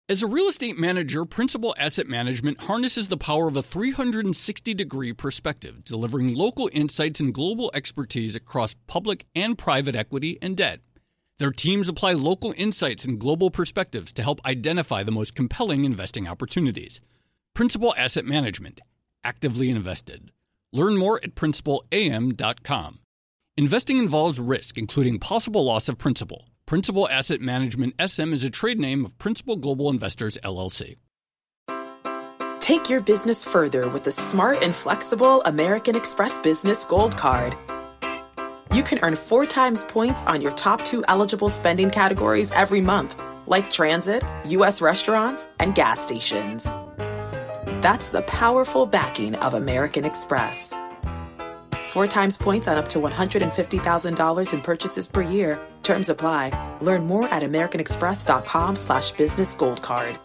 As a real estate manager, Principal Asset Management harnesses the power of a 360-degree perspective, delivering local insights and global expertise across public and private equity and debt. Their teams apply local insights and global perspectives to help identify the most compelling investing opportunities. Principal Asset Management. Actively invested. Learn more at principalam.com. Investing involves risk, including possible loss of principal. Principal Asset Management SM is a trade name of Principal Global Investors, LLC. Take your business further with the smart and flexible American Express Business Gold Card. You can earn 4 times points on your top 2 eligible spending categories every month, like transit, U.S. restaurants, and gas stations. That's the powerful backing of American Express. 4 times points on up to $150,000 in purchases per year. Terms apply. Learn more at americanexpress.com/businessgoldcard.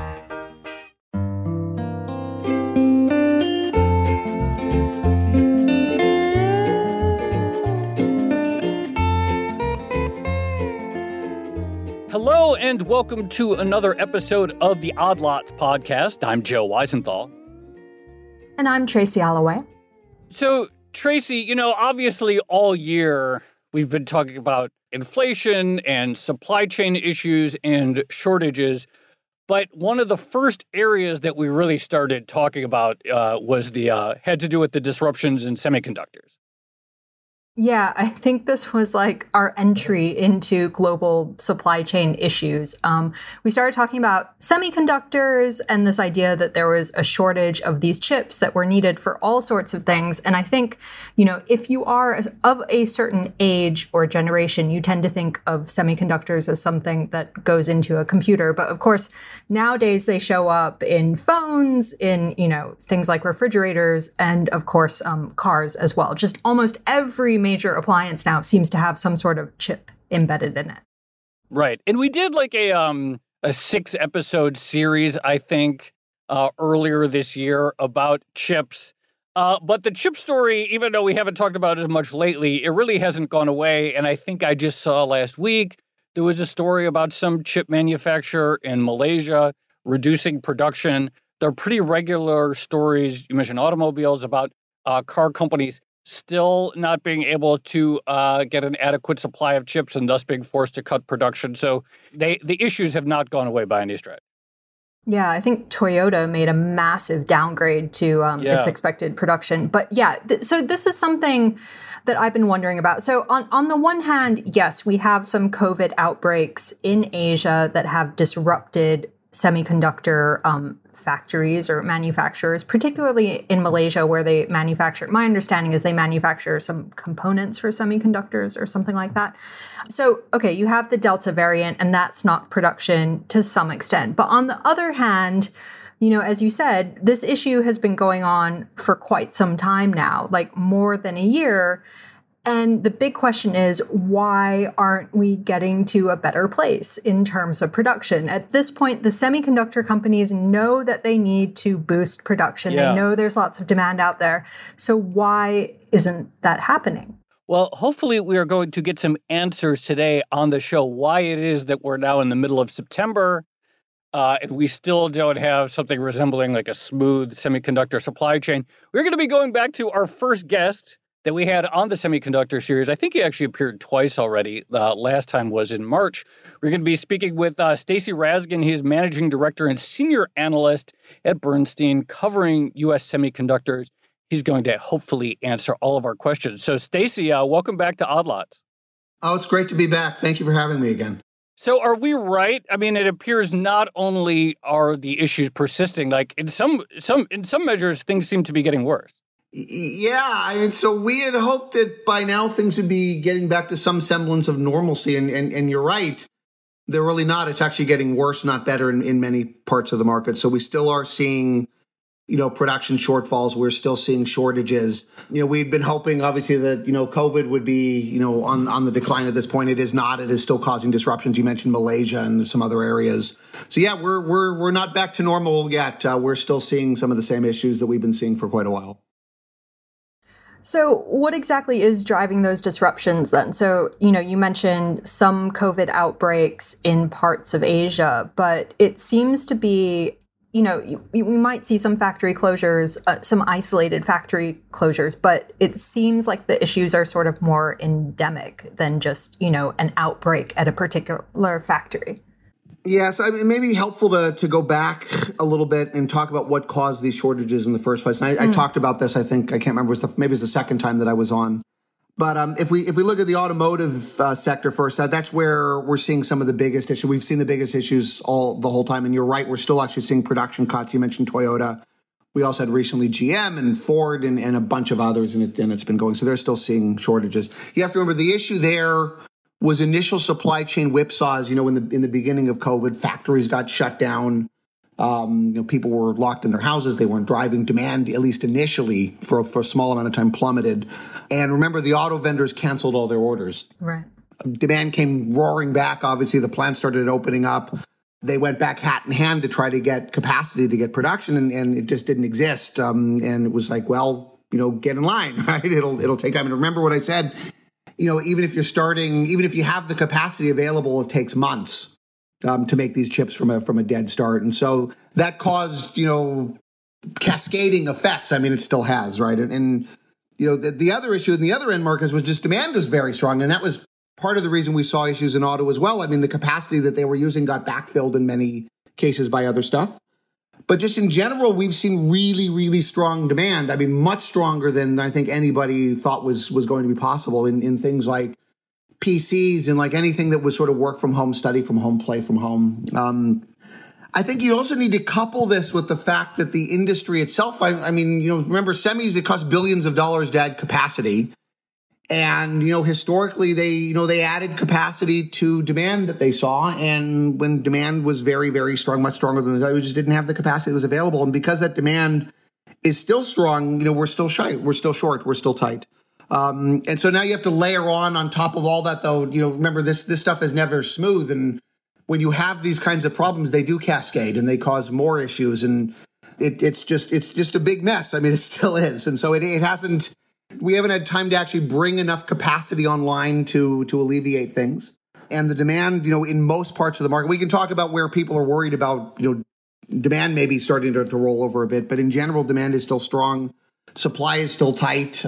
Hello and welcome to another episode of the Odd Lots podcast. I'm Joe Weisenthal. And I'm Tracy Alloway. So, Tracy, obviously all year we've been talking about inflation and supply chain issues and shortages. But one of the first areas that we really started talking about had to do with the disruptions in semiconductors. Yeah, I think this was like our entry into global supply chain issues. We started talking about semiconductors and this idea that there was a shortage of these chips that were needed for all sorts of things. And I think, if you are of a certain age or generation, you tend to think of semiconductors as something that goes into a computer. But of course, nowadays they show up in phones, in, things like refrigerators, and of course, cars as well. Just almost every major appliance now seems to have some sort of chip embedded in it. Right. And we did like a 6-episode series, I think, earlier this year about chips. But the chip story, even though we haven't talked about it as much lately, it really hasn't gone away. And I think I just saw last week there was a story about some chip manufacturer in Malaysia reducing production. There are pretty regular stories. You mentioned automobiles, about car companies still not being able to get an adequate supply of chips and thus being forced to cut production. So the issues have not gone away by any stretch. Yeah, I think Toyota made a massive downgrade to its expected production. But so this is something that I've been wondering about. So on the one hand, yes, we have some COVID outbreaks in Asia that have disrupted semiconductor factories or manufacturers, particularly in Malaysia, where they manufacture, my understanding is they manufacture some components for semiconductors or something like that. So, okay, you have the Delta variant, and that's not production to some extent. But on the other hand, as you said, this issue has been going on for quite some time now, like more than a year. And the big question is, why aren't we getting to a better place in terms of production? At this point, the semiconductor companies know that they need to boost production. Yeah. They know there's lots of demand out there. So why isn't that happening? Well, hopefully we are going to get some answers today on the show why it is that we're now in the middle of September and we still don't have something resembling like a smooth semiconductor supply chain. We're going to be going back to our first guest that we had on the semiconductor series. I think he actually appeared twice already. Last time was in March. We're going to be speaking with Stacy Rasgon. He's managing director and senior analyst at Bernstein, covering U.S. semiconductors. He's going to hopefully answer all of our questions. So, Stacy, welcome back to Odd Lots. Oh, it's great to be back. Thank you for having me again. So are we right? I mean, it appears not only are the issues persisting, like in some measures, things seem to be getting worse. Yeah, so we had hoped that by now things would be getting back to some semblance of normalcy. And you're right, they're really not. It's actually getting worse, not better in many parts of the market. So we still are seeing, production shortfalls. We're still seeing shortages. We'd been hoping, obviously, that, COVID would be, on the decline at this point. It is not. It is still causing disruptions. You mentioned Malaysia and some other areas. So, yeah, we're not back to normal yet. We're still seeing some of the same issues that we've been seeing for quite a while. So what exactly is driving those disruptions then? So, you mentioned some COVID outbreaks in parts of Asia, but it seems to be, we might see some factory closures, some isolated factory closures, but it seems like the issues are sort of more endemic than just, an outbreak at a particular factory. Yes, it may be helpful to go back a little bit and talk about what caused these shortages in the first place. And I talked about this, I think, I can't remember, maybe it's the second time that I was on. But if we look at the automotive sector first, that's where we're seeing some of the biggest issues. We've seen the biggest issues the whole time. And you're right, we're still actually seeing production cuts. You mentioned Toyota. We also had recently GM and Ford and a bunch of others, and it's been going. So they're still seeing shortages. You have to remember the issue there was initial supply chain whipsaws. In the beginning of COVID, factories got shut down. People were locked in their houses. They weren't driving. Demand, at least initially, for a small amount of time, plummeted. And remember, the auto vendors canceled all their orders. Right. Demand came roaring back. Obviously, the plants started opening up. They went back hat in hand to try to get capacity to get production, and it just didn't exist. And it was like, well, get in line, right? It'll take time. And remember what I said. Even if you have the capacity available, it takes months to make these chips from a dead start. And so that caused, cascading effects. I mean, it still has, right? And the other issue in the other end markets was just demand was very strong. And that was part of the reason we saw issues in auto as well. I mean, the capacity that they were using got backfilled in many cases by other stuff. But just in general, we've seen really, really strong demand. I mean, much stronger than I think anybody thought was going to be possible in things like PCs and like anything that was sort of work from home, study from home, play from home. I think you also need to couple this with the fact that the industry itself, I mean, remember semis, it costs billions of dollars to add capacity. And, historically, they added capacity to demand that they saw. And when demand was very, very strong, much stronger than they just didn't have the capacity that was available. And because that demand is still strong, we're still shy. We're still short. We're still tight. And so now you have to layer on top of all that, though, remember, this stuff is never smooth. And when you have these kinds of problems, they do cascade and they cause more issues. And it's just a big mess. I mean, it still is. And so we haven't had time to actually bring enough capacity online to alleviate things. And the demand, in most parts of the market, we can talk about where people are worried about, demand maybe starting to roll over a bit. But in general, demand is still strong. Supply is still tight.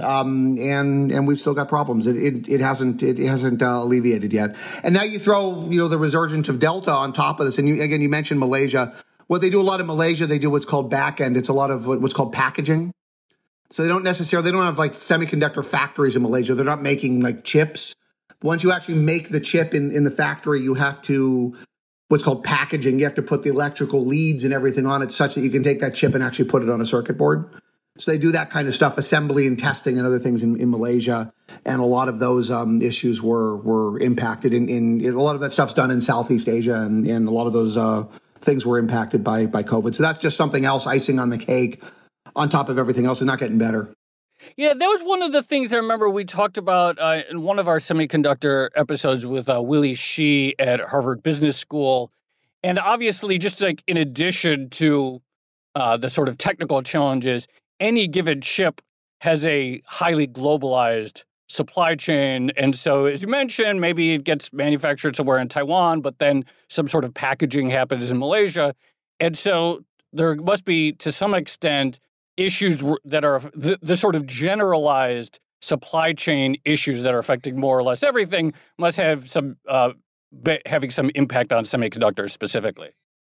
And we've still got problems. It hasn't alleviated yet. And now you throw, the resurgence of Delta on top of this. And you mentioned Malaysia. What they do a lot in Malaysia, they do what's called back end. It's a lot of what's called packaging. So they don't have like semiconductor factories in Malaysia. They're not making like chips. Once you actually make the chip in the factory, you have to, what's called packaging. You have to put the electrical leads and everything on it such that you can take that chip and actually put it on a circuit board. So they do that kind of stuff, assembly and testing and other things in Malaysia. And a lot of those issues were impacted in a lot of that stuff's done in Southeast Asia. And a lot of those things were impacted by COVID. So that's just something else, icing on the cake, on top of everything else, and not getting better. Yeah, that was one of the things I remember we talked about in one of our semiconductor episodes with Willie Shih at Harvard Business School. And obviously, just like in addition to the sort of technical challenges, any given chip has a highly globalized supply chain. And so, as you mentioned, maybe it gets manufactured somewhere in Taiwan, but then some sort of packaging happens in Malaysia. And so there must be, to some extent, issues that are the sort of generalized supply chain issues that are affecting more or less everything must have some having some impact on semiconductors specifically.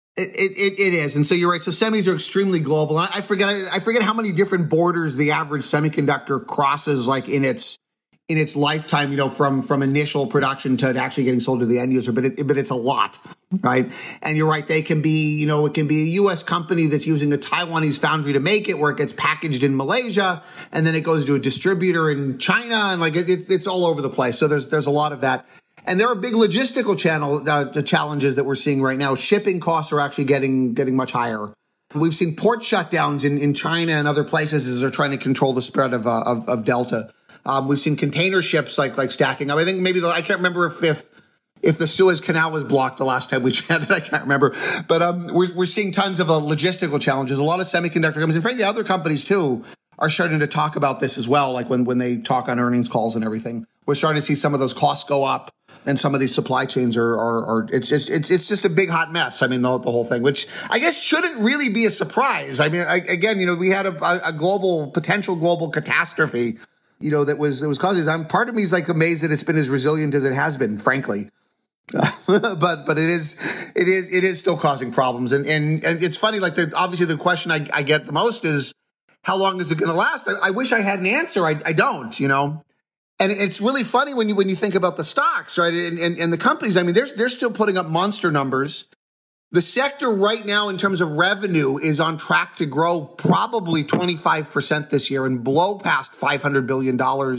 It is, and so you're right. So semis are extremely global. I forget how many different borders the average semiconductor crosses, like in its lifetime. From initial production to actually getting sold to the end user. But it's a lot, right? And you're right. They can be, it can be a U.S. company that's using a Taiwanese foundry to make it, where it gets packaged in Malaysia, and then it goes to a distributor in China, and like it's all over the place. So there's a lot of that. And there are big logistical challenges that we're seeing right now. Shipping costs are actually getting much higher. We've seen port shutdowns in China and other places as they're trying to control the spread of Delta. We've seen container ships like stacking up. I think maybe I can't remember if the Suez Canal was blocked the last time we chatted. I can't remember. But we're seeing tons of logistical challenges. A lot of semiconductor companies, and frankly other companies too, are starting to talk about this as well, like when they talk on earnings calls and everything. We're starting to see some of those costs go up, and some of these supply chains are it's just a big hot mess. I mean, the whole thing, which I guess shouldn't really be a surprise. I mean, again, we had a potential global catastrophe, that was causing. Part of me is like amazed that it's been as resilient as it has been, frankly. but it is still causing problems, and it's funny. Like obviously the question I get the most is, how long is it going to last? I wish I had an answer. I don't, And it's really funny when you think about the stocks, right? And the companies. I mean, they're still putting up monster numbers. The sector right now, in terms of revenue, is on track to grow probably 25% this year and blow past $500 billion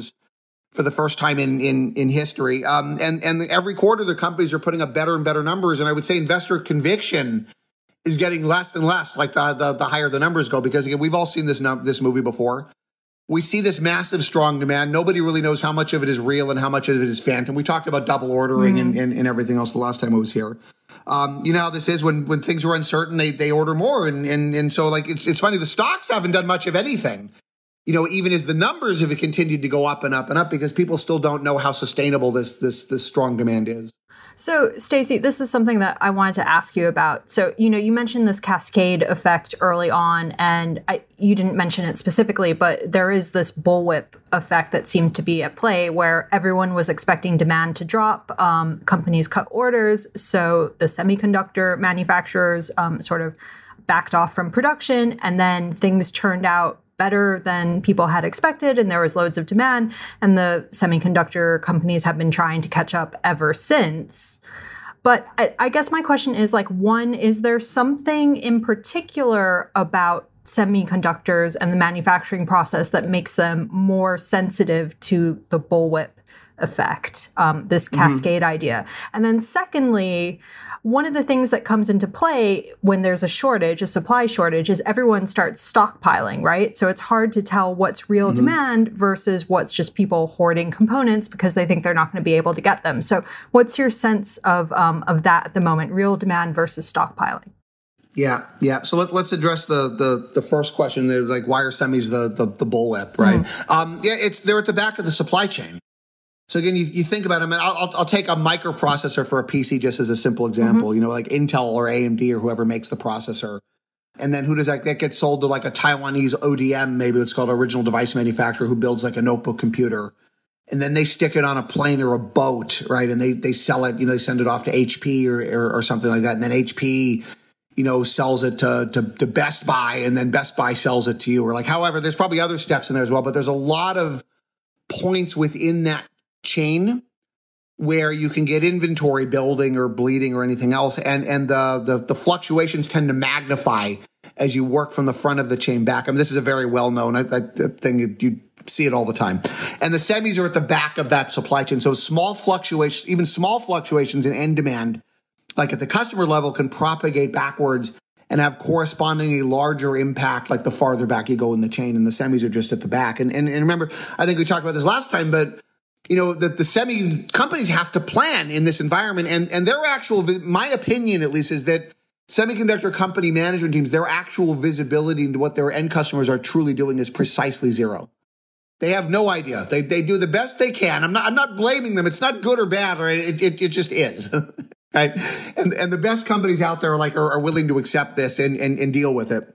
for the first time in history. And every quarter, the companies are putting up better and better numbers. And I would say investor conviction is getting less and less, like the higher the numbers go, because again, we've all seen this movie before. We see this massive, strong demand. Nobody really knows how much of it is real and how much of it is phantom. We talked about double ordering and everything else the last time I was here. You know how this is when things are uncertain, they order more. And so like, it's funny, the stocks haven't done much of anything, even as the numbers have continued to go up and up and up, because people still don't know how sustainable this strong demand is. So, Stacey, this is something that I wanted to ask you about. So, you mentioned this cascade effect early on, and you didn't mention it specifically, but there is this bullwhip effect that seems to be at play where everyone was expecting demand to drop. Companies cut orders. So the semiconductor manufacturers sort of backed off from production, and then things turned out better than people had expected, and there was loads of demand, and the semiconductor companies have been trying to catch up ever since. But I guess my question is, like, one, is there something in particular about semiconductors and the manufacturing process that makes them more sensitive to the bullwhip effect, this cascade idea? And then secondly, one of the things that comes into play when there's a supply shortage, is everyone starts stockpiling, right? So it's hard to tell what's real demand versus what's just people hoarding components because they think they're not going to be able to get them. So what's your sense of that at the moment, real demand versus stockpiling? Yeah. So let's address the first question. Like, why are semis the bullwhip, right? They're at the back of the supply chain. So again, you think about it. I mean, I'll take a microprocessor for a PC just as a simple example. Like Intel or AMD or whoever makes the processor, and then who does that get sold to? Like a Taiwanese ODM, maybe it's called original device manufacturer, who builds like a notebook computer, and then they stick it on a plane or a boat, right? And they sell it. They send it off to HP or something like that, and then HP sells it to Best Buy, and then Best Buy sells it to you, or like however. There's probably other steps in there as well, but there's a lot of points within that chain where you can get inventory building or bleeding or anything else, and the fluctuations tend to magnify as you work from the front of the chain back. I mean, this is a very well-known thing. You see it all the time. And the semis are at the back of that supply chain. So small fluctuations, even small fluctuations in end demand, like at the customer level, can propagate backwards and have correspondingly larger impact, like the farther back you go in the chain, and the semis are just at the back. And remember, I think we talked about this last time, but that the semi companies have to plan in this environment, and their actual, my opinion at least, is that semiconductor company management teams, their actual visibility into what their end customers are truly doing is precisely zero. They have no idea. They do the best they can. I'm not blaming them. It's not good or bad, right? It just is. Right? And the best companies out there are willing to accept this and deal with it.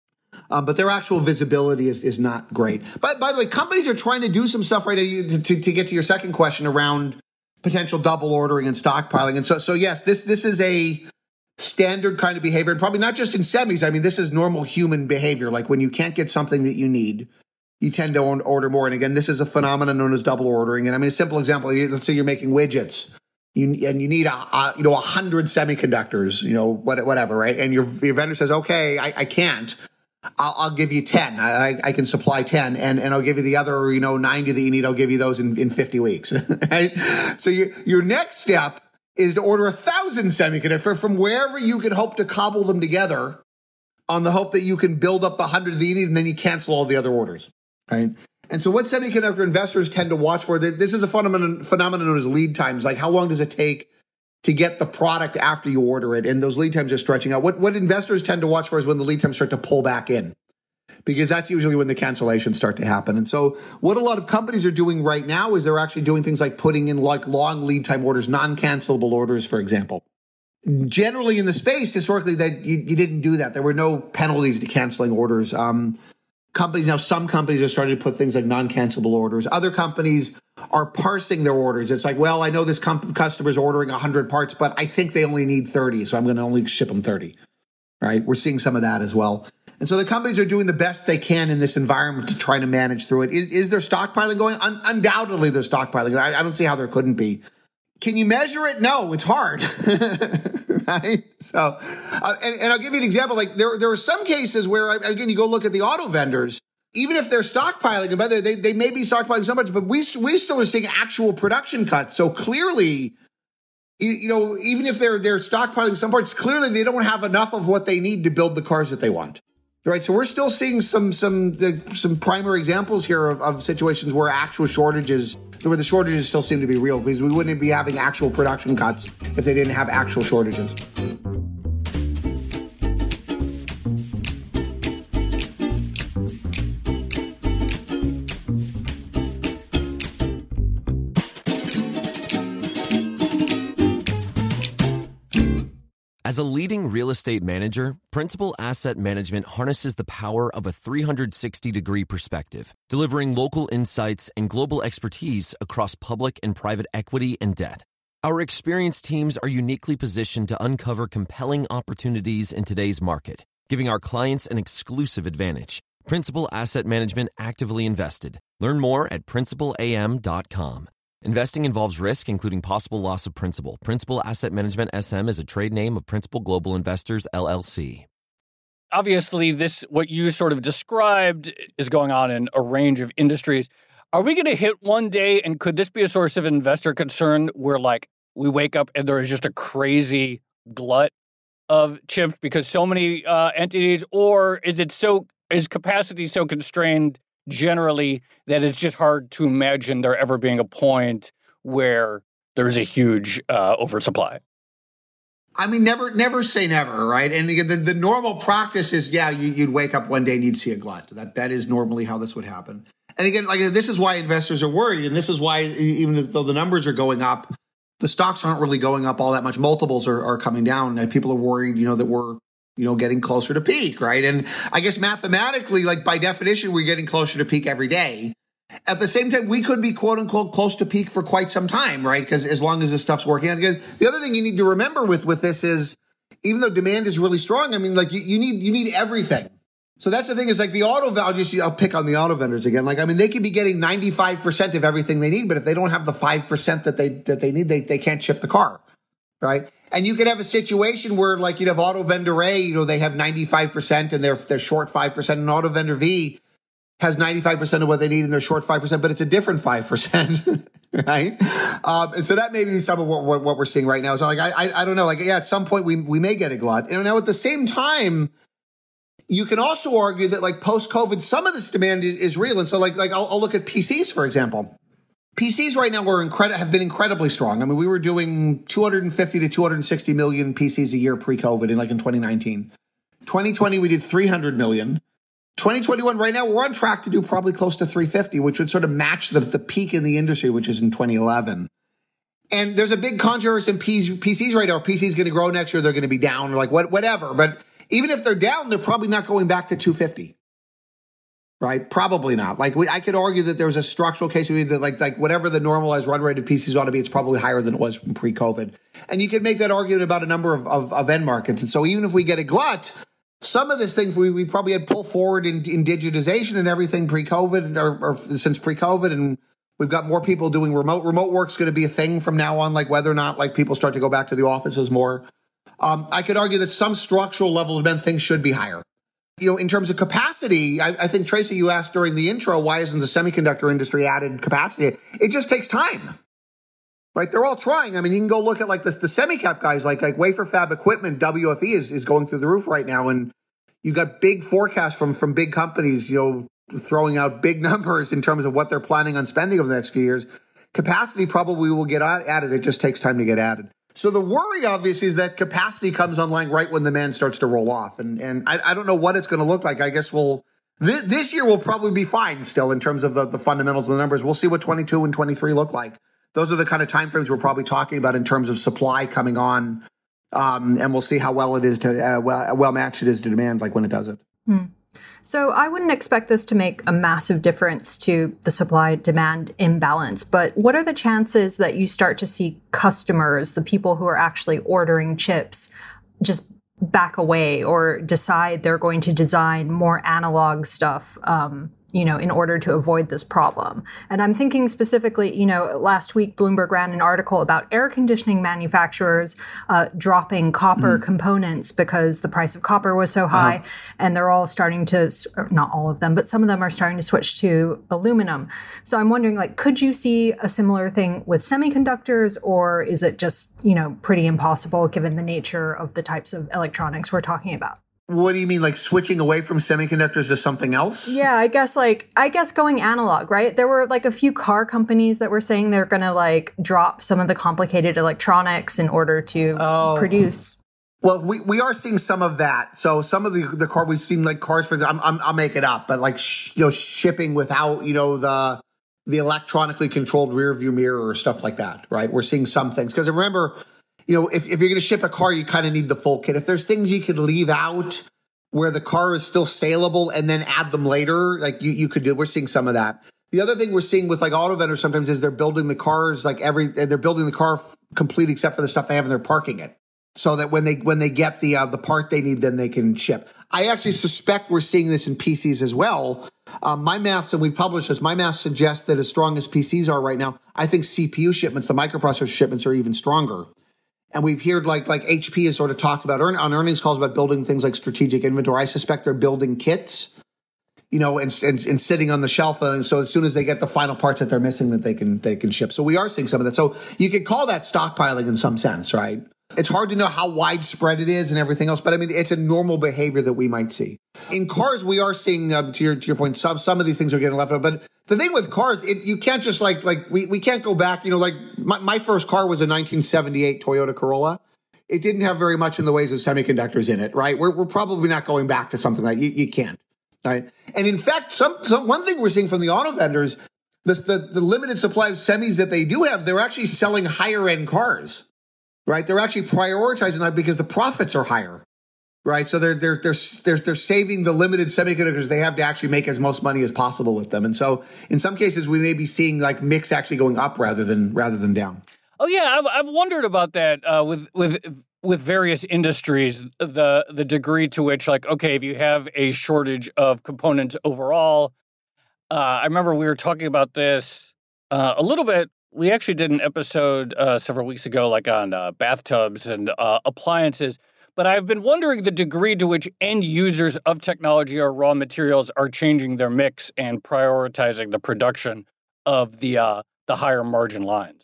But their actual visibility is not great. But by the way, companies are trying to do some stuff right to get to your second question around potential double ordering and stockpiling. And so yes, this is a standard kind of behavior, and probably not just in semis. I mean, this is normal human behavior. Like when you can't get something that you need, you tend to order more. And again, this is a phenomenon known as double ordering. And I mean, a simple example, let's say you're making widgets. You need 100 semiconductors, whatever, right? And your vendor says, okay, I can't. I'll give you 10. I can supply 10, and I'll give you the other, 90 that you need. I'll give you those in 50 weeks. Right? So your next step is to order 1,000 semiconductors from wherever you can hope to cobble them together, on the hope that you can build up the 100 that you need, and then you cancel all the other orders. Right? And so what semiconductor investors tend to watch for, this is a phenomenon known as lead times. Like, how long does it take to get the product after you order it? And those lead times are stretching out. What investors tend to watch for is when the lead times start to pull back in. because that's usually when the cancellations start to happen. And so what a lot of companies are doing right now is they're actually doing things like putting in like long lead time orders, non-cancelable orders, for example. Generally in the space, historically, that you didn't do that. There were no penalties to canceling orders. Some companies are starting to put things like non-cancelable orders. Other companies are parsing their orders. It's like, well, I know this customer's ordering 100 parts, but I think they only need 30, so I'm going to only ship them 30. Right? We're seeing some of that as well. And so the companies are doing the best they can in this environment to try to manage through it. Is there stockpiling going? Undoubtedly, there's stockpiling. I don't see how there couldn't be. Can you measure it? No, it's hard. Right? So, and I'll give you an example. Like there are some cases where, again, you go look at the auto vendors, even if they're stockpiling, and by the way, they may be stockpiling so much, but we still are seeing actual production cuts. So clearly, even if they're stockpiling some parts, clearly they don't have enough of what they need to build the cars that they want. Right, so we're still seeing some primary examples here of situations where the shortages still seem to be real, because we wouldn't be having actual production cuts if they didn't have actual shortages. As a leading real estate manager, Principal Asset Management harnesses the power of a 360-degree perspective, delivering local insights and global expertise across public and private equity and debt. Our experienced teams are uniquely positioned to uncover compelling opportunities in today's market, giving our clients an exclusive advantage. Principal Asset Management actively invested. Learn more at principalam.com. Investing involves risk, including possible loss of principal. Principal Asset Management SM is a trade name of Principal Global Investors, LLC. Obviously, what you sort of described is going on in a range of industries. Are we going to hit one day, and could this be a source of investor concern where, like, we wake up and there is just a crazy glut of chips because so many entities, or is capacity so constrained generally that it's just hard to imagine there ever being a point where there's a huge oversupply? I mean, never say never, right? And again, the normal practice is, you'd wake up one day and you'd see a glut. That is normally how this would happen. And again, like, this is why investors are worried, and this is why, even though the numbers are going up, the stocks aren't really going up all that much. Multiples are coming down, and people are worried, that we're getting closer to peak, right? And I guess mathematically, like, by definition, we're getting closer to peak every day. At the same time, we could be, quote unquote, close to peak for quite some time, right? Because as long as this stuff's working out. Again, the other thing you need to remember with this is, even though demand is really strong, I mean, like, you need everything. So that's the thing, is like the auto vendors, I'll pick on the auto vendors again. Like, I mean, they could be getting 95% of everything they need, but if they don't have the 5% that they need, they can't ship the car, right? And you could have a situation where, like, you'd have auto vendor A, they have 95% and they're short 5%, and auto vendor V has 95% of what they need and they're short 5%, but it's a different 5%, right? And so that may be some of what we're seeing right now. So, like, I don't know. Like, at some point we may get a glut. And now at the same time, you can also argue that, like, post-COVID, some of this demand is real. And so, like I'll look at PCs, for example. PCs right now have been incredibly strong. I mean, we were doing 250 to 260 million PCs a year pre-COVID, in 2019. 2020, we did 300 million. 2021, right now, we're on track to do probably close to 350, which would sort of match the peak in the industry, which is in 2011. And there's a big controversy in PCs right now. Are PCs going to grow next year? They're going to be down, or like whatever. But even if they're down, they're probably not going back to 250. Right? Probably not. Like, I could argue that there was a structural case that, like whatever the normalized run rate of PCs ought to be, it's probably higher than it was pre-COVID. And you could make that argument about a number of end markets. And so even if we get a glut, some of these things we probably had pulled forward in digitization and everything pre-COVID, or since pre-COVID, and we've got more people doing remote. Remote work's going to be a thing from now on, like whether or not, like, people start to go back to the offices more. I could argue that some structural level of demand, things should be higher. In terms of capacity, I think, Tracy, you asked during the intro, why isn't the semiconductor industry added capacity? It just takes time, right? They're all trying. I mean, you can go look at, like, the semi-cap guys, like wafer fab equipment, WFE is going through the roof right now. And you've got big forecasts from big companies, throwing out big numbers in terms of what they're planning on spending over the next few years. Capacity probably will get added. It just takes time to get added. So the worry, obviously, is that capacity comes online right when demand starts to roll off. And I don't know what it's going to look like. I guess we'll This year will probably be fine still in terms of the fundamentals of the numbers. We'll see what 22 and 23 look like. Those are the kind of timeframes we're probably talking about in terms of supply coming on. And we'll see how well it is to well matched it is to demand, like when it does it. So I wouldn't expect this to make a massive difference to the supply-demand imbalance, but what are the chances that you start to see customers, the people who are actually ordering chips, just back away or decide they're going to design more analog stuff, in order to avoid this problem? And I'm thinking specifically, last week Bloomberg ran an article about air conditioning manufacturers dropping copper components because the price of copper was so high, and they're all starting to, not all of them, but some of them are starting to switch to aluminum. So I'm wondering, could you see a similar thing with semiconductors, or is it just, pretty impossible given the nature of the types of electronics we're talking about? What do you mean, like switching away from semiconductors to something else? Yeah, I guess going analog, right? There were a few car companies that were saying they're going to drop some of the complicated electronics in order to produce. Well, we are seeing some of that. So some of the car we've seen, like cars for I'll make it up, but shipping without the electronically controlled rear view mirror or stuff like that, right? We're seeing some things because remember, if you're going to ship a car, you kind of need the full kit. If there's things you could leave out where the car is still saleable and then add them later, you could do. We're seeing some of that. The other thing we're seeing with auto vendors sometimes is they're building the cars they're building the car complete except for the stuff they have and they're parking it, so that when they get the part they need, then they can ship. I actually suspect we're seeing this in PCs as well. My math, and we published this, my math suggests that as strong as PCs are right now, I think CPU shipments, the microprocessor shipments, are even stronger. And we've heard like HP has sort of talked about on earnings calls about building things like strategic inventory. I suspect they're building kits, and sitting on the shelf. And so as soon as they get the final parts that they're missing, that they can ship. So we are seeing some of that. So you could call that stockpiling in some sense, right? It's hard to know how widespread it is and everything else, but I mean, it's a normal behavior that we might see. In cars, we are seeing, to your point, some of these things are getting left out. But the thing with cars, you can't just we can't go back. My first car was a 1978 Toyota Corolla. It didn't have very much in the ways of semiconductors in it, right? We're probably not going back to something like you can't, right? And in fact, one thing we're seeing from the auto vendors, the limited supply of semis that they do have, they're actually selling higher end cars. Right, they're actually prioritizing that because the profits are higher, right? So they're saving the limited semiconductors they have to actually make as most money as possible with them. And so in some cases we may be seeing mix actually going up rather than down. Oh yeah, I've wondered about that with various industries, the degree to which if you have a shortage of components overall. I remember we were talking about this a little bit. We actually did an episode several weeks ago, on bathtubs and appliances. But I've been wondering the degree to which end users of technology or raw materials are changing their mix and prioritizing the production of the higher margin lines.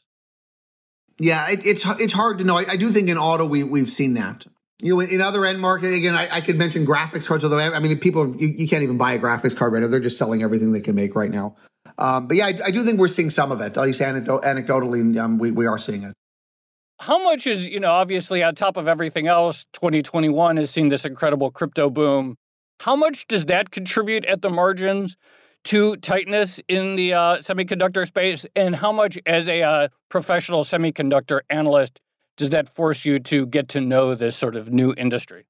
Yeah, it's hard to know. I do think in auto we've seen that. In other end market, again, I could mention graphics cards. Although I mean, people you can't even buy a graphics card right now. They're just selling everything they can make right now. But yeah, I do think we're seeing some of it. At least anecdotally, we are seeing it. How much is, obviously on top of everything else, 2021 has seen this incredible crypto boom. How much does that contribute at the margins to tightness in the semiconductor space? And how much, as a professional semiconductor analyst, does that force you to get to know this sort of new industry?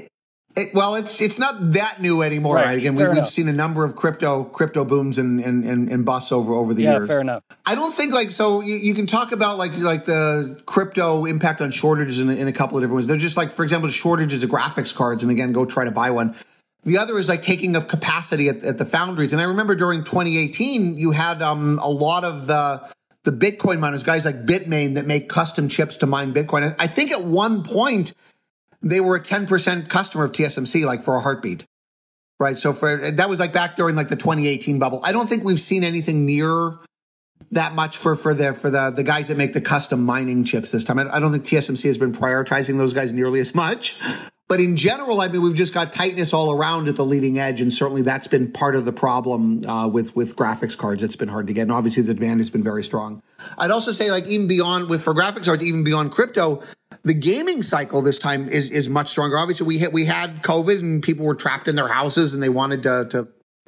Well, it's not that new anymore. Right? Again, we've seen a number of crypto booms and busts over the years. Yeah, fair enough. I don't think so. You can talk about like the crypto impact on shortages in a couple of different ways. They're just for example, shortages of graphics cards, and again, go try to buy one. The other is taking up capacity at the foundries. And I remember during 2018, you had a lot of the Bitcoin miners, guys like Bitmain, that make custom chips to mine Bitcoin. I think at one point they were a 10% customer of TSMC, for a heartbeat, right? So that was back during the 2018 bubble. I don't think we've seen anything near that much for the guys that make the custom mining chips this time. I don't think TSMC has been prioritizing those guys nearly as much. But in general, I mean, we've just got tightness all around at the leading edge, and certainly that's been part of the problem with graphics cards. It's been hard to get, and obviously the demand has been very strong. I'd also say, even beyond for graphics cards, even beyond crypto, the gaming cycle this time is much stronger. Obviously, we had COVID, and people were trapped in their houses, and they wanted to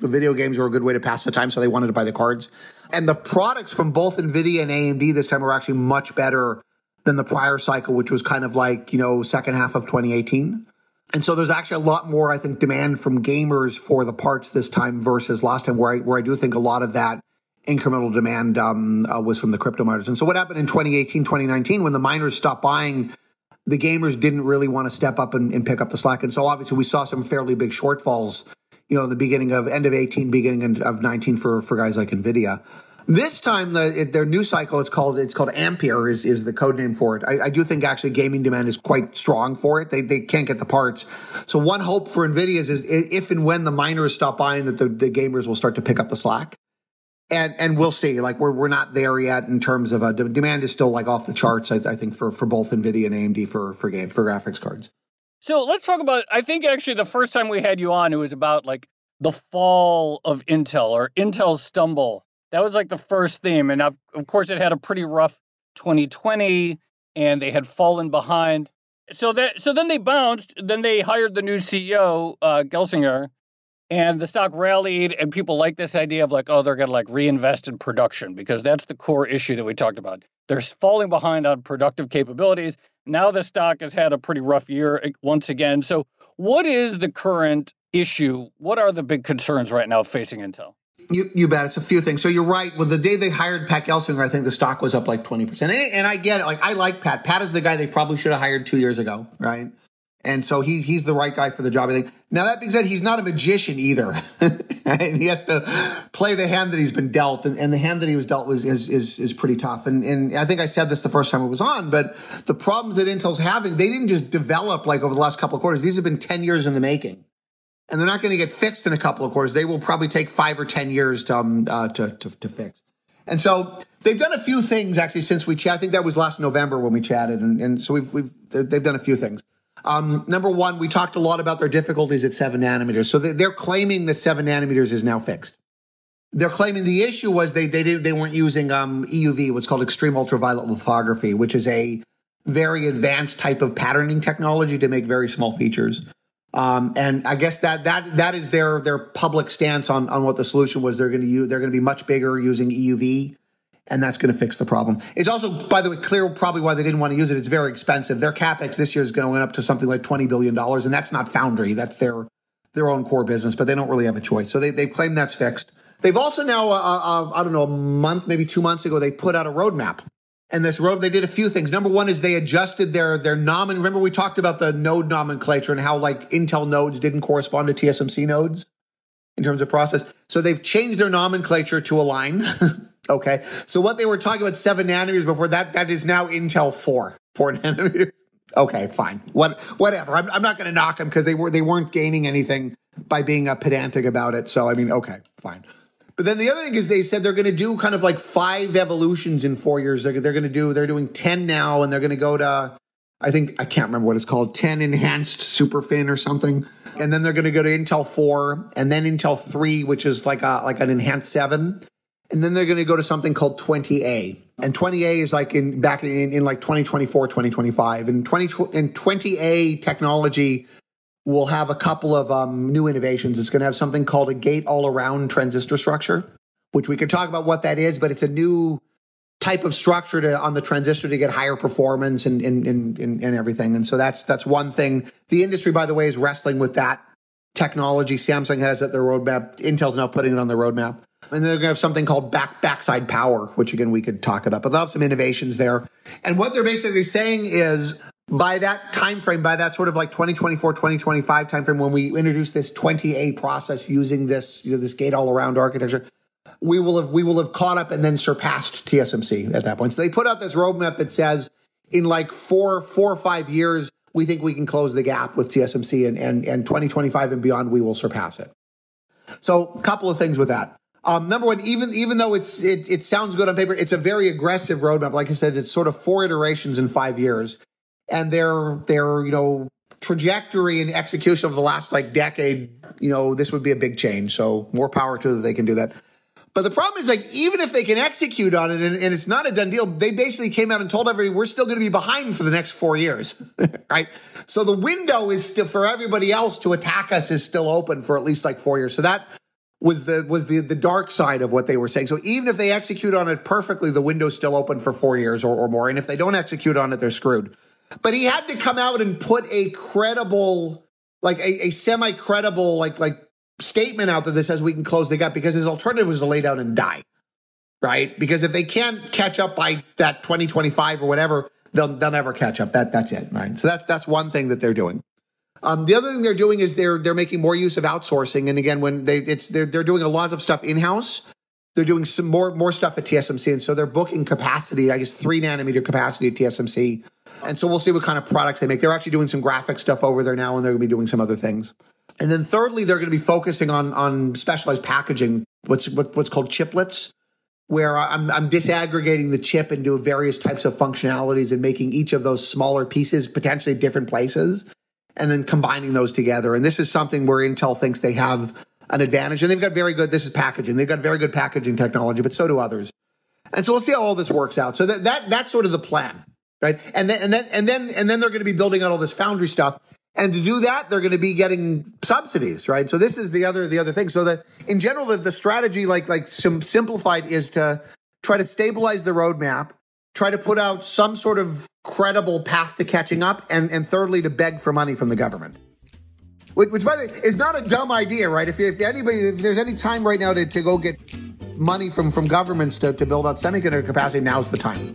The video games were a good way to pass the time, so they wanted to buy the cards. And the products from both NVIDIA and AMD this time are actually much better than the prior cycle, which was kind of like, second half of 2018. And so there's actually a lot more, I think, demand from gamers for the parts this time versus last time, where I do think a lot of that incremental demand was from the crypto miners. And so what happened in 2018, 2019, when the miners stopped buying, the gamers didn't really want to step up and pick up the slack. And so obviously we saw some fairly big shortfalls, the end of 18, beginning of 19 for guys like NVIDIA. This time, their new cycle, it's called Ampere is the code name for it. I do think actually gaming demand is quite strong for it. They can't get the parts. So one hope for NVIDIA is if and when the miners stop buying, that the gamers will start to pick up the slack. And we'll see. Like we're not there yet in terms of demand is still like off the charts. I think for both NVIDIA and AMD for graphics cards. So let's talk about. I think actually the first time we had you on, it was about like the fall of Intel or Intel's stumble. That was like the first theme, and of course it had a pretty rough 2020, and they had fallen behind. So then they bounced. Then they hired the new CEO, Gelsinger. And the stock rallied, and people like this idea of like, oh, they're going to like reinvest in production, because that's the core issue that we talked about. They're falling behind on productive capabilities. Now the stock has had a pretty rough year once again. So what is the current issue? What are the big concerns right now facing Intel? You bet. It's a few things. So you're right. Well, the day they hired Pat Gelsinger, I think the stock was up like 20%. And I get it. Like, I like Pat. Pat is the guy they probably should have hired 2 years ago, right? And so he's the right guy for the job, I think. Now, that being said, he's not a magician either. And he has to play the hand that he's been dealt. And the hand that he was dealt is pretty tough. And I think I said this the first time it was on, but the problems that Intel's having, they didn't just develop like over the last couple of quarters. These have been 10 years in the making. And they're not going to get fixed in a couple of quarters. They will probably take 5 or 10 years to fix. And so they've done a few things actually since we chatted. I think that was last November when we chatted. And so they've done a few things. Number one, we talked a lot about their difficulties at 7 nanometers. So they're claiming that 7 nanometers is now fixed. They're claiming the issue was they weren't using EUV, what's called extreme ultraviolet lithography, which is a very advanced type of patterning technology to make very small features. And I guess that is their public stance on what the solution was. They're going to be much bigger using EUV. And that's going to fix the problem. It's also, by the way, clear probably why they didn't want to use it. It's very expensive. Their CapEx this year is going up to something like $20 billion. And that's not Foundry. That's their own core business, but they don't really have a choice. So they've claimed that's fixed. They've also now, I don't know, a month, maybe 2 months ago, they put out a roadmap. And this road, they did a few things. Number one is they adjusted their remember we talked about the node nomenclature and how like Intel nodes didn't correspond to TSMC nodes in terms of process. So they've changed their nomenclature to align. Okay. So what they were talking about 7 nanometers before, that is now Intel 4 nanometers. Okay, fine. Whatever. I'm not going to knock them because they weren't gaining anything by being pedantic about it. So, I mean, okay, fine. But then the other thing is they said they're going to do kind of like 5 evolutions in 4 years. They're doing 10 now, and they're going to go to, I can't remember what it's called, 10 enhanced superfin or something. And then they're going to go to Intel 4 and then Intel 3, which is like an enhanced 7. And then they're going to go to something called 20A. And 20A is like back in like 2024, 2025. And 20A technology will have a couple of new innovations. It's going to have something called a gate-all-around transistor structure, which we could talk about what that is, but it's a new type of structure on the transistor to get higher performance and everything. And so that's one thing. The industry, by the way, is wrestling with that technology. Samsung has it at their roadmap. Intel's now putting it on their roadmap. And they're going to have something called backside power, which, again, we could talk about. But they'll have some innovations there. And what they're basically saying is by that time frame, by that sort of like 2024, 2025 time frame, when we introduce this 20A process using this gate-all-around architecture, we will have caught up and then surpassed TSMC at that point. So they put out this roadmap that says in like 4 or 5 years, we think we can close the gap with TSMC, and 2025 and beyond, we will surpass it. So a couple of things with that. Number one, even though it sounds good on paper, it's a very aggressive roadmap. Like I said, it's sort of 4 iterations in 5 years, and their trajectory and execution over the last like decade, this would be a big change. So more power to them, they can do that. But the problem is, like, even if they can execute on it and it's not a done deal, they basically came out and told everybody we're still going to be behind for the next 4 years, right? So the window is still for everybody else to attack us is still open for at least like 4 years. So that was the dark side of what they were saying. So even if they execute on it perfectly, the window's still open for 4 years or more. And if they don't execute on it, they're screwed. But he had to come out and put a credible, like a semi-credible, like statement out that says we can close the gap, because his alternative was to lay down and die, right? Because if they can't catch up by that 2025 or whatever, they'll never catch up. That's it, right? So that's one thing that they're doing. The other thing they're doing is they're making more use of outsourcing. And again, when they're doing a lot of stuff in-house, they're doing some more stuff at TSMC. And so they're booking capacity, I guess 3 nanometer capacity at TSMC. And so we'll see what kind of products they make. They're actually doing some graphic stuff over there now, and they're going to be doing some other things. And then thirdly, they're going to be focusing on specialized packaging, what's called chiplets, where I'm disaggregating the chip into various types of functionalities and making each of those smaller pieces potentially different places, and then combining those together. And this is something where Intel thinks they have an advantage. And they've got this is packaging. They've got very good packaging technology, but so do others. And so we'll see how all this works out. So that's sort of the plan, right? And then they're going to be building out all this foundry stuff. And to do that, they're going to be getting subsidies, right? So this is the other thing. So that in general, the strategy, like simplified, is to try to stabilize the roadmap, try to put out some sort of credible path to catching up, and thirdly, to beg for money from the government. Which, by the way, is not a dumb idea, right? If there's any time right now to go get money from governments to build out semiconductor capacity, now's the time.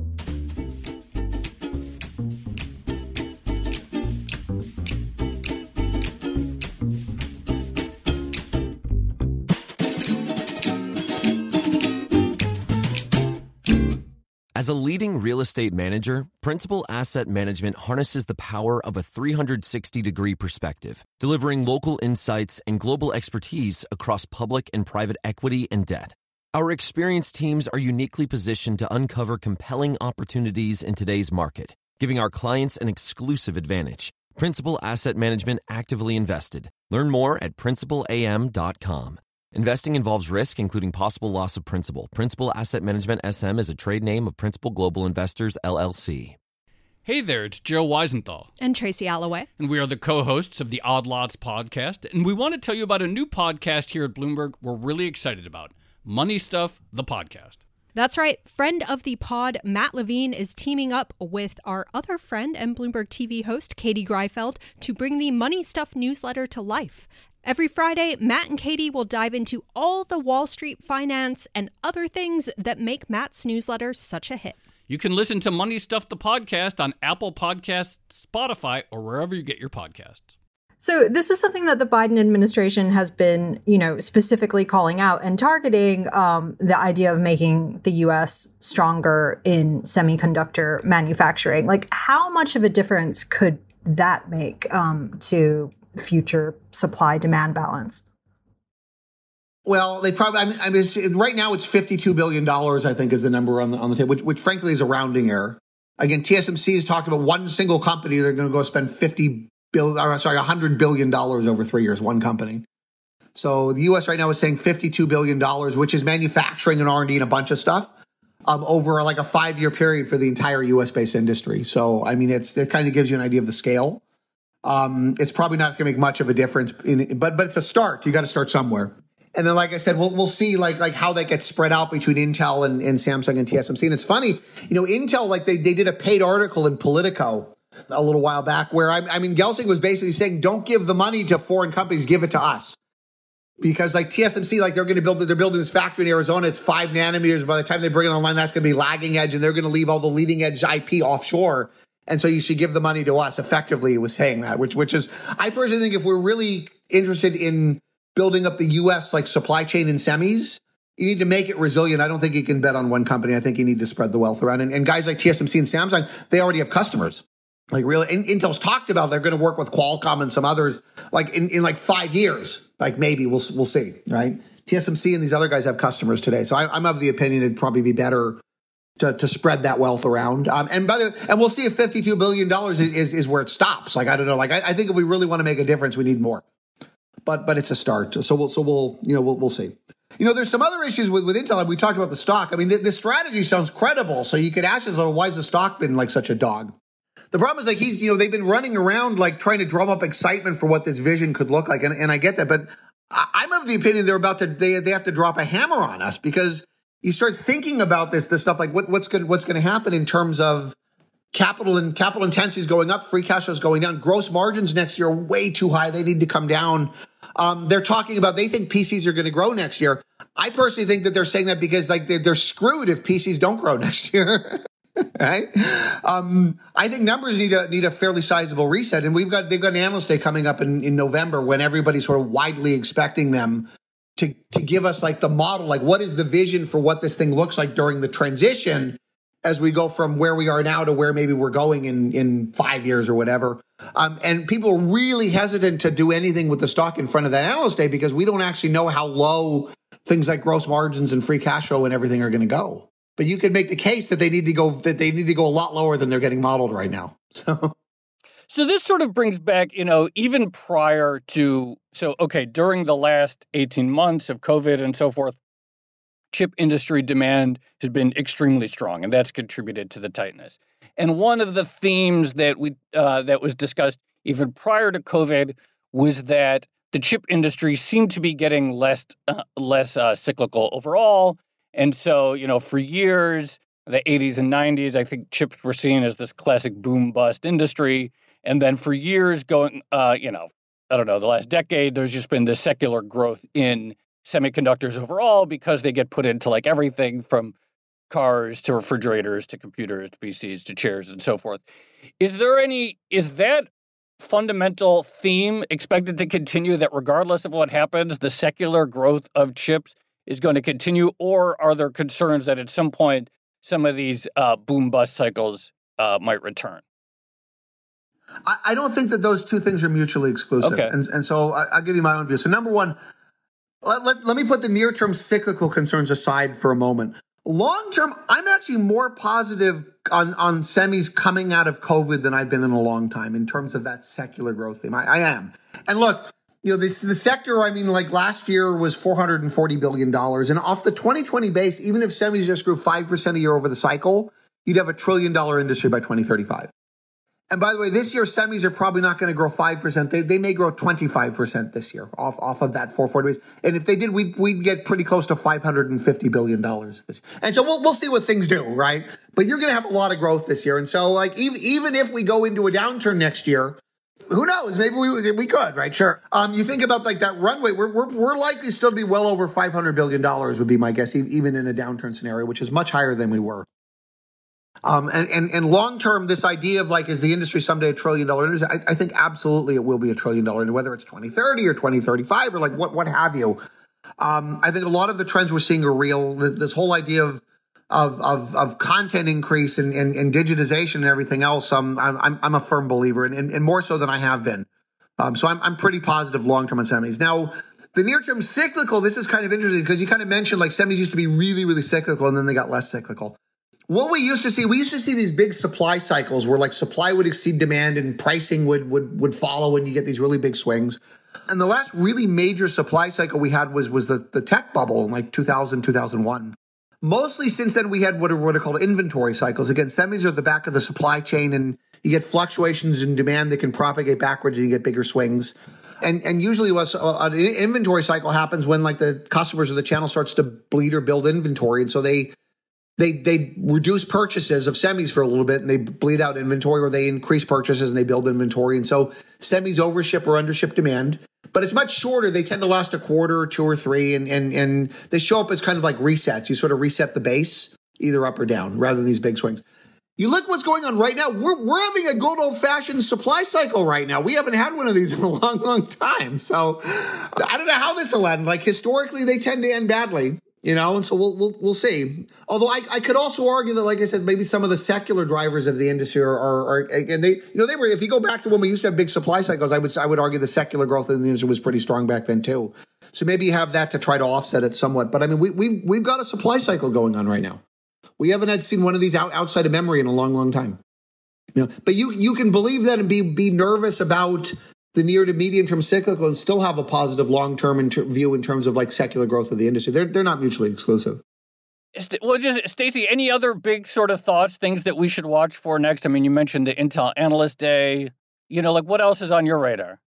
As a leading real estate manager, Principal Asset Management harnesses the power of a 360-degree perspective, delivering local insights and global expertise across public and private equity and debt. Our experienced teams are uniquely positioned to uncover compelling opportunities in today's market, giving our clients an exclusive advantage. Principal Asset Management actively invested. Learn more at principalam.com. Investing involves risk, including possible loss of principal. Principal Asset Management SM is a trade name of Principal Global Investors, LLC. Hey there, it's Joe Weisenthal. And Tracy Alloway. And we are the co-hosts of the Odd Lots podcast. And we want to tell you about a new podcast here at Bloomberg we're really excited about. Money Stuff, the podcast. That's right. Friend of the pod, Matt Levine, is teaming up with our other friend and Bloomberg TV host, Katie Greifeld, to bring the Money Stuff newsletter to life. Every Friday, Matt and Katie will dive into all the Wall Street finance and other things that make Matt's newsletter such a hit. You can listen to Money Stuff, the podcast, on Apple Podcasts, Spotify, or wherever you get your podcasts. So this is something that the Biden administration has been, specifically calling out and targeting, the idea of making the U.S. stronger in semiconductor manufacturing. Like, how much of a difference could that make to future supply-demand balance? Well, they probably, I mean, right now it's $52 billion, I think, is the number on the table, which frankly is a rounding error. Again, TSMC has talked about one single company. They're going to go spend $100 billion over 3 years, one company. So the U.S. right now is saying $52 billion, which is manufacturing and R&D and a bunch of stuff, over like a 5-year period for the entire U.S.-based industry. So, I mean, it kind of gives you an idea of the scale. It's probably not going to make much of a difference, but it's a start. You got to start somewhere. And then, like I said, we'll see like how that gets spread out between Intel and Samsung and TSMC. And it's funny, Intel, like they did a paid article in Politico a little while back where, Gelsing was basically saying, don't give the money to foreign companies, give it to us. Because like TSMC, like they're building this factory in Arizona. It's 5 nanometers. By the time they bring it online, that's going to be lagging edge, and they're going to leave all the leading edge IP offshore. And so you should give the money to us. Effectively, it was saying that, which is, I personally think if we're really interested in building up the U.S. like supply chain in semis, you need to make it resilient. I don't think you can bet on one company. I think you need to spread the wealth around. And guys like TSMC and Samsung, they already have customers. Like really, Intel's talked about they're going to work with Qualcomm and some others like in like 5 years. Like maybe we'll see, right? TSMC and these other guys have customers today. So I'm of the opinion it'd probably be better to spread that wealth around. And we'll see if $52 billion is where it stops. Like, I don't know. Like, I think if we really want to make a difference, we need more. But it's a start. So we'll see. There's some other issues with Intel. We talked about the stock. I mean, this strategy sounds credible. So you could ask yourself, why has the stock been like such a dog? The problem is like they've been running around like trying to drum up excitement for what this vision could look like. And I get that. But I'm of the opinion they have to drop a hammer on us, because you start thinking about this stuff like what's going to happen in terms of capital intensity is going up, free cash flow is going down, gross margins next year are way too high. They need to come down. They're talking about, they think PCs are going to grow next year. I personally think that they're saying that because like they're screwed if PCs don't grow next year. Right? I think numbers need a fairly sizable reset, and they've got an analyst day coming up in November when everybody's sort of widely expecting them to give us like the model, like what is the vision for what this thing looks like during the transition as we go from where we are now to where maybe we're going in 5 years or whatever. And people are really hesitant to do anything with the stock in front of that analyst day because we don't actually know how low things like gross margins and free cash flow and everything are going to go. But you could make the case that they need to go a lot lower than they're getting modeled right now. So this sort of brings back, even prior to, during the last 18 months of COVID and so forth, chip industry demand has been extremely strong, and that's contributed to the tightness. And one of the themes that that was discussed even prior to COVID was that the chip industry seemed to be getting less cyclical overall. And so, for years, the 80s and 90s, I think chips were seen as this classic boom-bust industry. And then for years going, the last decade, there's just been this secular growth in semiconductors overall because they get put into like everything from cars to refrigerators to computers to PCs to chairs and so forth. Is that fundamental theme expected to continue, that regardless of what happens, the secular growth of chips is going to continue, or are there concerns that at some point some of these boom-bust cycles might return? I don't think that those two things are mutually exclusive. Okay. And so I'll give you my own view. So number one, let me put the near-term cyclical concerns aside for a moment. Long-term, I'm actually more positive on semis coming out of COVID than I've been in a long time in terms of that secular growth theme. I am. And look, the sector, like last year was $440 billion. And off the 2020 base, even if semis just grew 5% a year over the cycle, you'd have $1 trillion industry by 2035. And by the way, this year, semis are probably not going to grow 5%. They may grow 25% this year off of that 440 base. And if they did, we'd get pretty close to $550 billion this year. And so we'll see what things do, right? But you're going to have a lot of growth this year. And so like even if we go into a downturn next year, who knows? Maybe we could, right? Sure. You think about like that runway. We're likely still to be well over $500 billion would be my guess, even in a downturn scenario, which is much higher than we were. And long term, this idea of like, is the industry someday $1 trillion industry? I think absolutely it will be $1 trillion, whether it's 2030 or 2035 or like what have you. I think a lot of the trends we're seeing are real. This whole idea of content increase and digitization and everything else. I'm a firm believer and more so than I have been. So I'm pretty positive long term on semis. Now, the near term cyclical, this is kind of interesting because you kind of mentioned like semis used to be really, really cyclical and then they got less cyclical. What we used to see these big supply cycles where like supply would exceed demand and pricing would follow and you get these really big swings. And the last really major supply cycle we had was the tech bubble in like 2000, 2001. Mostly since then we had what are called inventory cycles. Again, semis are at the back of the supply chain and you get fluctuations in demand that can propagate backwards and you get bigger swings. And usually an inventory cycle happens when like the customers or the channel starts to bleed or build inventory. And so they reduce purchases of semis for a little bit and they bleed out inventory, or they increase purchases and they build inventory. And so semis overship or undership demand, but it's much shorter. They tend to last a quarter or two or three and they show up as kind of like resets. You sort of reset the base either up or down rather than these big swings. You look what's going on right now. We're having a good old fashioned supply cycle right now. We haven't had one of these in a long, long time. So I don't know how this will end. Like historically, they tend to end badly. And so we'll see. Although I could also argue that, like I said, maybe some of the secular drivers of the industry are and they were, if you go back to when we used to have big supply cycles, I would argue the secular growth in the industry was pretty strong back then too. So maybe you have that to try to offset it somewhat. But I mean, we've got a supply cycle going on right now. We haven't seen one of these outside of memory in a long, long time. But you can believe that and be nervous about the near to medium term cyclical and still have a positive long-term view in terms of like secular growth of the industry. They're not mutually exclusive. Well, just Stacey, any other big sort of thoughts, things that we should watch for next? I mean, you mentioned the Intel Analyst Day. Like what else is on your radar?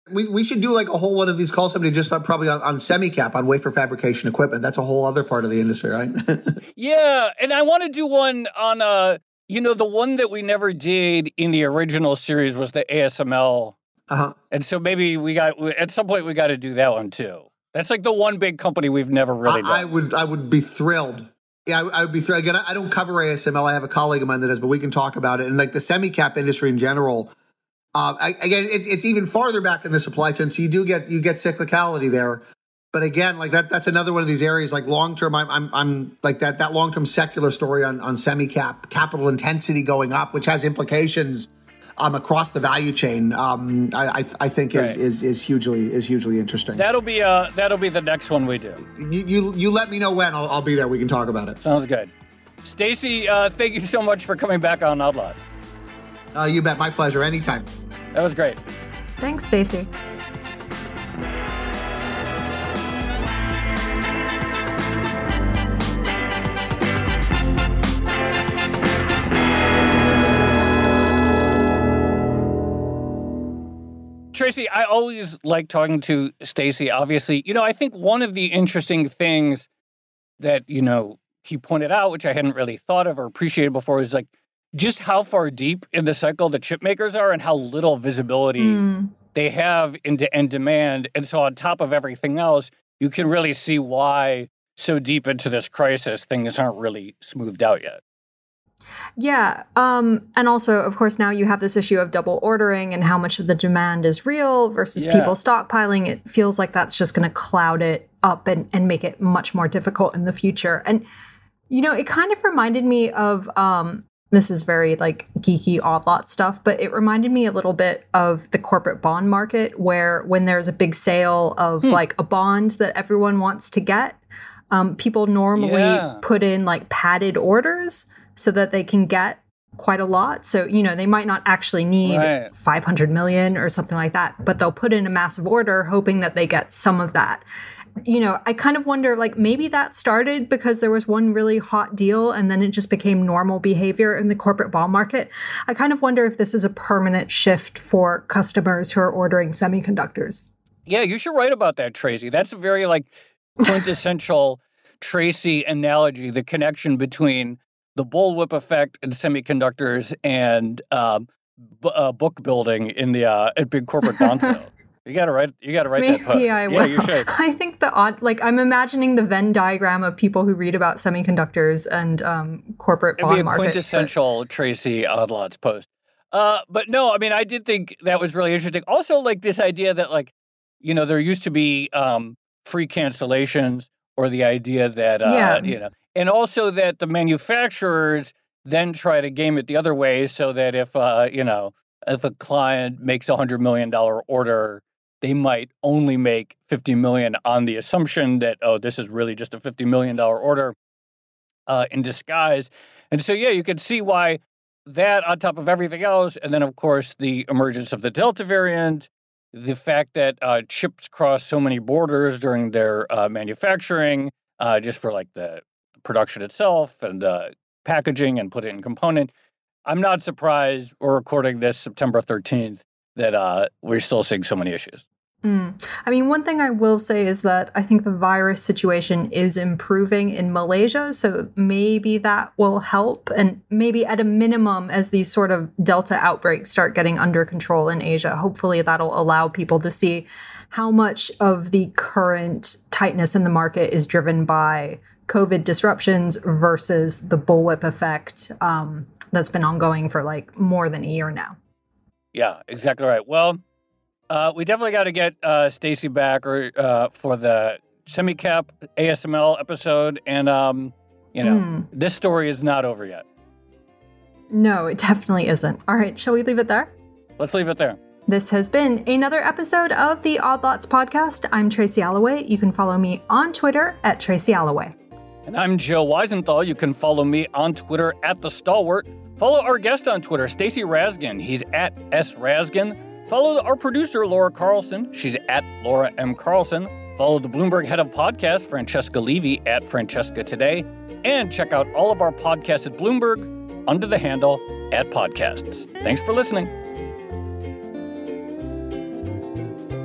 We should do like a whole one of these calls someday just probably on semi-cap, on wafer fabrication equipment. That's a whole other part of the industry, right? Yeah, and I want to do one on, the one that we never did in the original series was the ASML. Uh-huh. And so maybe at some point we got to do that one too. That's like the one big company we've never really done. I would be thrilled. Yeah, I would be thrilled. Again, I don't cover ASML. I have a colleague of mine that does, but we can talk about it. And like the semi-cap industry in general, again, it's even farther back in the supply chain. So you get cyclicality there. But again, like that's another one of these areas, like long-term, I'm like that long-term secular story on semi-cap, capital intensity going up, which has implications across the value chain. I think is hugely interesting. That'll be the next one we do. You let me know when. I'll be there. We can talk about it. Sounds good. Stacey, thank you so much for coming back on Outlaws. You bet. My pleasure. Anytime. That was great. Thanks, Stacey. Tracy, I always like talking to Stacey, obviously. I think one of the interesting things that, he pointed out, which I hadn't really thought of or appreciated before, is like just how far deep in the cycle the chip makers are and how little visibility they have into end demand. And so on top of everything else, you can really see why so deep into this crisis, things aren't really smoothed out yet. Yeah. And also, of course, now you have this issue of double ordering and how much of the demand is real versus people stockpiling. It feels like that's just going to cloud it up and make it much more difficult in the future. And, it kind of reminded me of, this is very like geeky odd lot stuff, but it reminded me a little bit of the corporate bond market where when there's a big sale of like a bond that everyone wants to get, people normally put in like padded orders so that they can get quite a lot. So, they might not actually need 500 million or something like that, but they'll put in a massive order hoping that they get some of that. I kind of wonder, like, maybe that started because there was one really hot deal and then it just became normal behavior in the corporate bond market. I kind of wonder if this is a permanent shift for customers who are ordering semiconductors. Yeah, you should write about that, Tracy. That's a very, like, quintessential Tracy analogy, the connection between the bullwhip effect in semiconductors and book building in the big corporate bond sale. You gotta write that post. Yeah, I will. Yeah, you should. I think I'm imagining the Venn diagram of people who read about semiconductors and corporate bond market. It'd be a quintessential Tracy Oddlots post. But no, I mean, I did think that was really interesting. Also, like this idea that, like, there used to be free cancellations, or the idea that and also that the manufacturers then try to game it the other way, so that if a client makes $100 million order, they might only make $50 million on the assumption that, this is really just a $50 million order in disguise. And so, you could see why that on top of everything else. And then, of course, the emergence of the Delta variant, the fact that chips cross so many borders during their manufacturing, just for like the production itself and the packaging and put it in component. I'm not surprised we're recording this September 13th that we're still seeing so many issues. I mean, one thing I will say is that I think the virus situation is improving in Malaysia, so maybe that will help. And maybe at a minimum, as these sort of Delta outbreaks start getting under control in Asia, hopefully that'll allow people to see how much of the current tightness in the market is driven by COVID disruptions versus the bullwhip effect that's been ongoing for like more than a year now. Yeah, exactly right. Well, we definitely got to get Stacey back for the semi-cap ASML episode. And, this story is not over yet. No, it definitely isn't. All right, shall we leave it there? Let's leave it there. This has been another episode of the Odd Lots podcast. I'm Tracy Alloway. You can follow me on Twitter at Tracy Alloway. And I'm Joe Weisenthal. You can follow me on Twitter at The Stalwart. Follow our guest on Twitter, Stacey Raskin. He's at S. Raskin. Follow our producer, Laura Carlson. She's at Laura M. Carlson. Follow the Bloomberg head of podcasts, Francesca Levy, at Francesca Today. And check out all of our podcasts at Bloomberg under the handle @podcasts. Thanks for listening.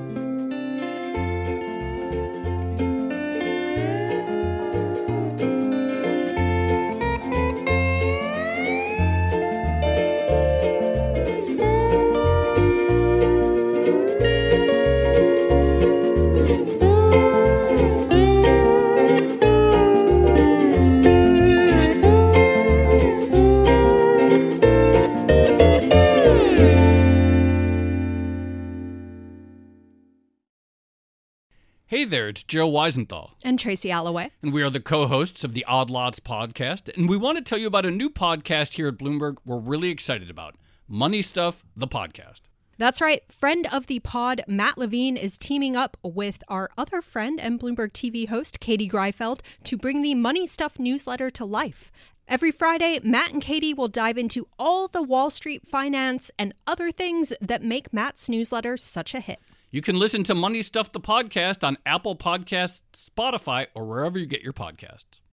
Hey there, it's Joe Weisenthal. And Tracy Alloway. And we are the co-hosts of the Odd Lots podcast. And we want to tell you about a new podcast here at Bloomberg we're really excited about. Money Stuff, the podcast. That's right. Friend of the pod, Matt Levine, is teaming up with our other friend and Bloomberg TV host, Katie Greifeld, to bring the Money Stuff newsletter to life. Every Friday, Matt and Katie will dive into all the Wall Street finance and other things that make Matt's newsletter such a hit. You can listen to Money Stuff, the podcast on Apple Podcasts, Spotify, or wherever you get your podcasts.